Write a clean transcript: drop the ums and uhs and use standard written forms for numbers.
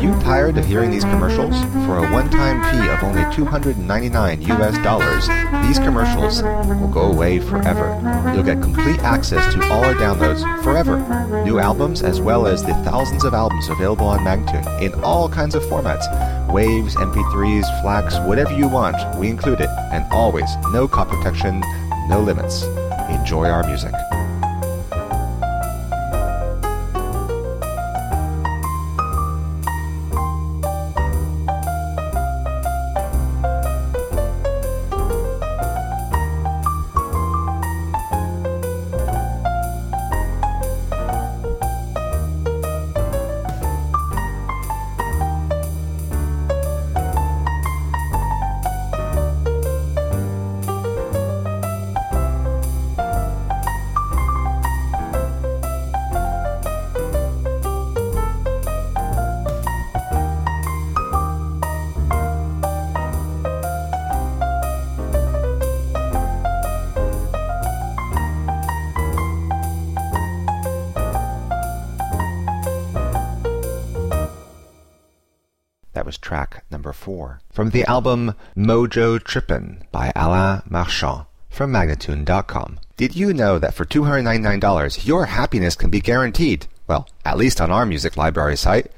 you tired of hearing these commercials? For a one-time fee of only $299 US, these commercials will go away forever. You'll get complete access to all our downloads forever. New albums as well as the thousands of albums available on Magnatune in all kinds of formats. Waves, MP3s, FLACs, whatever you want, we include it. And always, no copy protection, no limits. Enjoy our music. That was track number 4 from the album Mojo Trippin' by Alain Marchand from Magnatune.com. Did you know that for $299 your happiness can be guaranteed? Well, at least on our music library site.